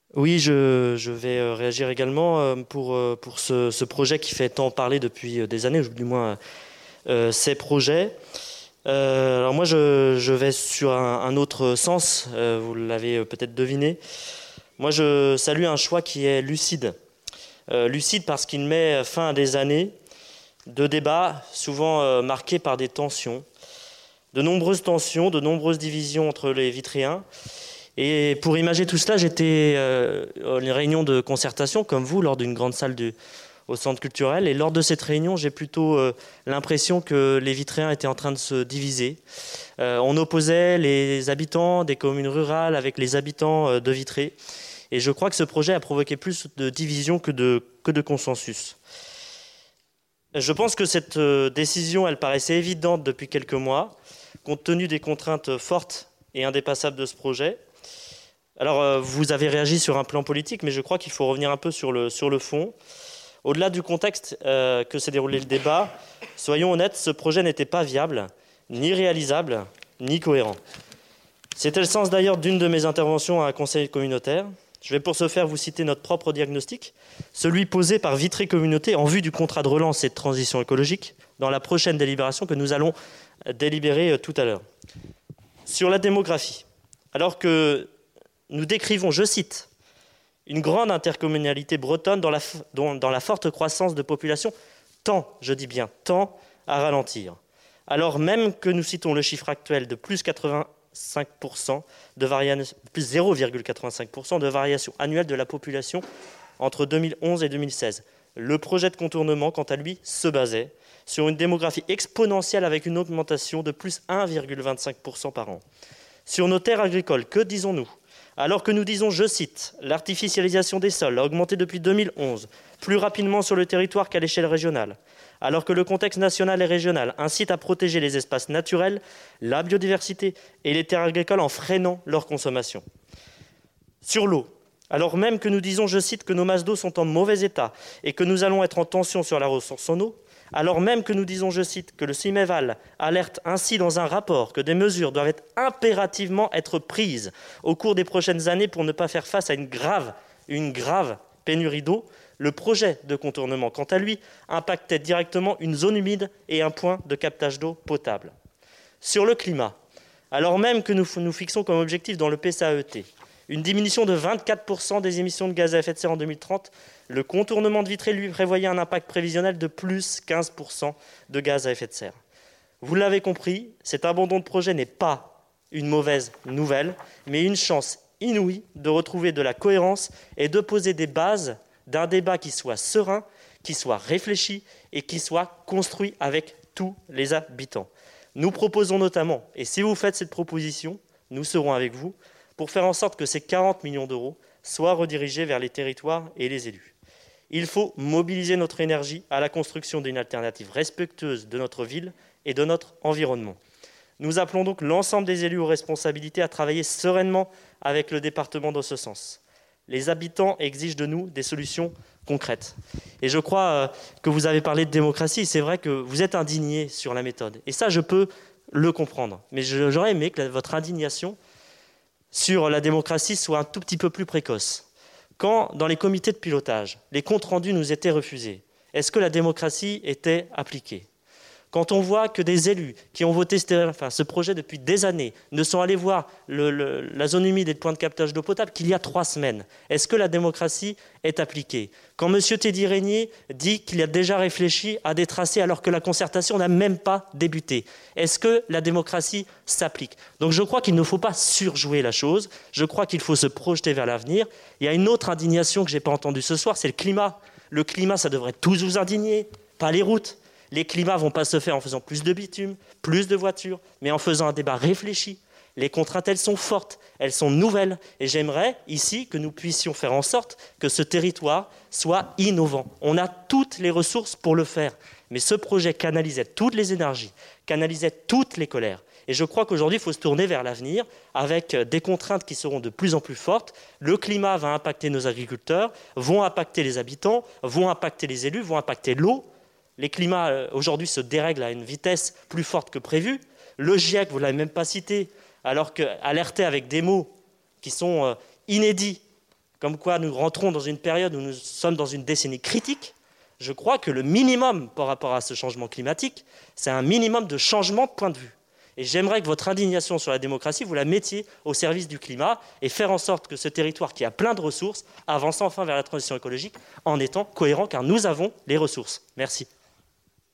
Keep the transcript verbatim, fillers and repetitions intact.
Oui, je, je vais euh, réagir également euh, pour, euh, pour ce, ce projet qui fait tant parler depuis euh, des années, ou du moins euh, ces projets. Euh, alors moi, je, je vais sur un, un autre sens, euh, vous l'avez euh, peut-être deviné. Moi, je salue un choix qui est lucide. Euh, lucide parce qu'il met fin à des années de débats souvent euh, marqués par des tensions, de nombreuses tensions, de nombreuses divisions entre les Vitréens. Et pour imager tout cela, j'étais euh, à une réunion de concertation, comme vous, lors d'une grande salle du, au centre culturel. Et lors de cette réunion, j'ai plutôt euh, l'impression que les Vitréens étaient en train de se diviser. Euh, on opposait les habitants des communes rurales avec les habitants euh, de Vitré. Et je crois que ce projet a provoqué plus de division que de, que de consensus. Je pense que cette euh, décision, elle paraissait évidente depuis quelques mois, compte tenu des contraintes fortes et indépassables de ce projet. Alors, euh, vous avez réagi sur un plan politique, mais je crois qu'il faut revenir un peu sur le, sur le fond. Au-delà du contexte euh, que s'est déroulé le débat, soyons honnêtes, ce projet n'était pas viable, ni réalisable, ni cohérent. C'était le sens d'ailleurs d'une de mes interventions à un conseil communautaire. Je vais pour ce faire vous citer notre propre diagnostic, celui posé par Vitré Communauté en vue du contrat de relance et de transition écologique dans la prochaine délibération que nous allons délibérer tout à l'heure. Sur la démographie, alors que nous décrivons, je cite, une grande intercommunalité bretonne dans la, dans, dans la forte croissance de population tend, je dis bien tend, à ralentir. Alors même que nous citons le chiffre actuel de plus quatre-vingt-cinq pour cent de variation, plus zéro virgule quatre-vingt-cinq pour cent de variation annuelle de la population entre deux mille onze et deux mille seize. Le projet de contournement, quant à lui, se basait sur une démographie exponentielle avec une augmentation de plus un virgule vingt-cinq pour cent par an. Sur nos terres agricoles, que disons-nous ? Alors que nous disons, je cite, « l'artificialisation des sols a augmenté depuis deux mille onze, plus rapidement sur le territoire qu'à l'échelle régionale. Alors que le contexte national et régional incite à protéger les espaces naturels, la biodiversité et les terres agricoles en freinant leur consommation. » Sur l'eau, alors même que nous disons, je cite, « que nos masses d'eau sont en mauvais état et que nous allons être en tension sur la ressource en eau, alors même que nous disons, je cite, que le CIMEVAL alerte ainsi dans un rapport que des mesures doivent être impérativement être prises au cours des prochaines années pour ne pas faire face à une grave, une grave pénurie d'eau, le projet de contournement, quant à lui, impactait directement une zone humide et un point de captage d'eau potable. Sur le climat, alors même que nous nous fixons comme objectif dans le P C A E T une diminution de vingt-quatre pour cent des émissions de gaz à effet de serre en deux mille trente, le contournement de Vitré lui prévoyait un impact prévisionnel de plus quinze pour cent de gaz à effet de serre. Vous l'avez compris, cet abandon de projet n'est pas une mauvaise nouvelle, mais une chance inouïe de retrouver de la cohérence et de poser des bases d'un débat qui soit serein, qui soit réfléchi et qui soit construit avec tous les habitants. Nous proposons notamment, et si vous faites cette proposition, nous serons avec vous, pour faire en sorte que ces quarante millions d'euros soient redirigés vers les territoires et les élus. Il faut mobiliser notre énergie à la construction d'une alternative respectueuse de notre ville et de notre environnement. Nous appelons donc l'ensemble des élus aux responsabilités à travailler sereinement avec le département dans ce sens. Les habitants exigent de nous des solutions concrètes. Et je crois que vous avez parlé de démocratie, c'est vrai que vous êtes indigné sur la méthode. Et ça, je peux le comprendre. Mais j'aurais aimé que votre indignation sur la démocratie soit un tout petit peu plus précoce. Quand, dans les comités de pilotage, les comptes rendus nous étaient refusés, est-ce que la démocratie était appliquée ? Quand on voit que des élus qui ont voté ce, enfin, ce projet depuis des années ne sont allés voir le, le, la zone humide et le point de captage d'eau potable qu'il y a trois semaines, est-ce que la démocratie est appliquée ? Quand M. Teddy Régnier dit qu'il a déjà réfléchi à des tracés alors que la concertation n'a même pas débuté, est-ce que la démocratie s'applique ? Donc je crois qu'il ne faut pas surjouer la chose, je crois qu'il faut se projeter vers l'avenir. Il y a une autre indignation que je n'ai pas entendue ce soir, c'est le climat. Le climat, ça devrait tous vous indigner, pas les routes. Les climats ne vont pas se faire en faisant plus de bitume, plus de voitures, mais en faisant un débat réfléchi. Les contraintes, elles sont fortes, elles sont nouvelles. Et j'aimerais ici que nous puissions faire en sorte que ce territoire soit innovant. On a toutes les ressources pour le faire. Mais ce projet canalisait toutes les énergies, canalisait toutes les colères. Et je crois qu'aujourd'hui, il faut se tourner vers l'avenir avec des contraintes qui seront de plus en plus fortes. Le climat va impacter nos agriculteurs, vont impacter les habitants, vont impacter les élus, vont impacter l'eau. Les climats, euh, aujourd'hui, se dérèglent à une vitesse plus forte que prévu. Le GIEC, vous ne l'avez même pas cité, alors qu'alerter avec des mots qui sont euh, inédits, comme quoi nous rentrons dans une période où nous sommes dans une décennie critique, je crois que le minimum par rapport à ce changement climatique, c'est un minimum de changement de point de vue. Et j'aimerais que votre indignation sur la démocratie, vous la mettiez au service du climat et faire en sorte que ce territoire qui a plein de ressources avance enfin vers la transition écologique en étant cohérent, car nous avons les ressources. Merci.